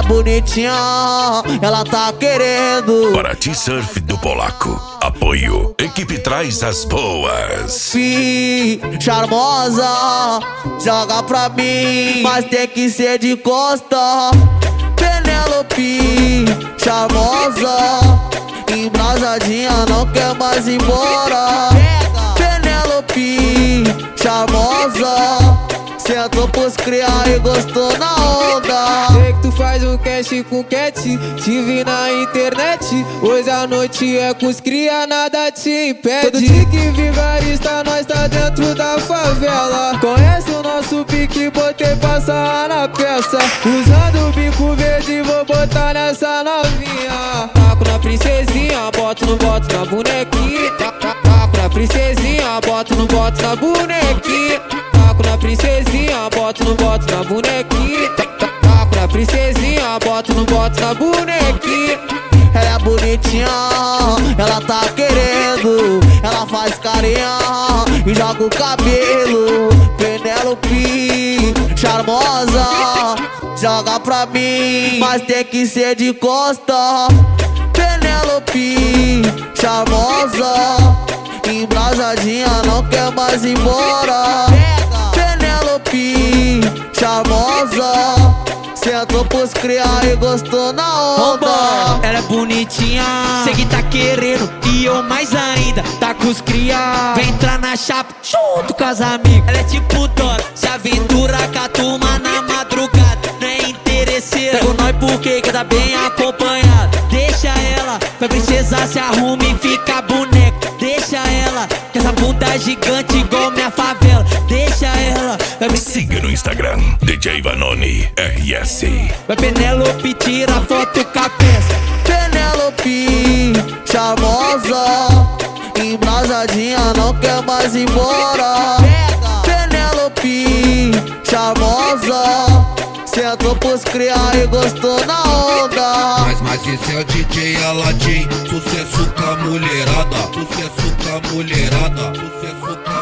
bonitinha, ela tá querendo. Paraty Surf do Polaco. Apoio. Equipe traz as boas. Charmosa, joga pra mim, mas tem que ser de costa. Penélope, charmosa, embrasadinha, não quer mais ir embora. Penélope, charmosa, sentou pros cria e gostou na onda. Sei que tu faz um cash com cat, te vi na internet. Hoje a noite é com os cria, nada te impede. Todo dia que vigarista, nós tá dentro da favela. Conhece o nosso pique, botei passar na peça. Usando o bico verde, vou botar nessa novinha. Taco na princesinha, boto no boto na bonequinha. Taco na princesinha, boto no boto na bonequinha. Taco na princesinha, boto no boto na bonequinha. Taco na princesinha, boto no boto na bonequinha. Ela é bonitinha, ela tá querendo. Ela faz carinha e joga o cabelo. Penélope, charmosa, joga pra mim, mas tem que ser de costa. Penélope, charmosa, embrasadinha, não quer mais ir embora. Penélope, charmosa, sentou pros cria e gostou na onda. Ela é bonitinha, sei que tá querendo, e eu mais ainda, tá com os cria. Vem entrar na chapa, junto com as amigas. Ela é tipo Dora, se aventura com a turma na madrugada. Não é interesseira, pega nós porque que tá bem acompanhada. Deixa ela, que a princesa se arruma e fica boneca. Deixa ela, que essa bunda é gigante igual minha favela. Deixa ela, siga no Instagram, DJ Vanoni RS. Vai Penélope, tira foto com a peça. Penélope, charmosa, embrasadinha, não quer mais ir embora. Penélope, charmosa, sentou pros cria e gostou na onda. Mas esse é o DJ Aladim, sucesso com a mulherada. Sucesso com a mulherada. Sucesso com a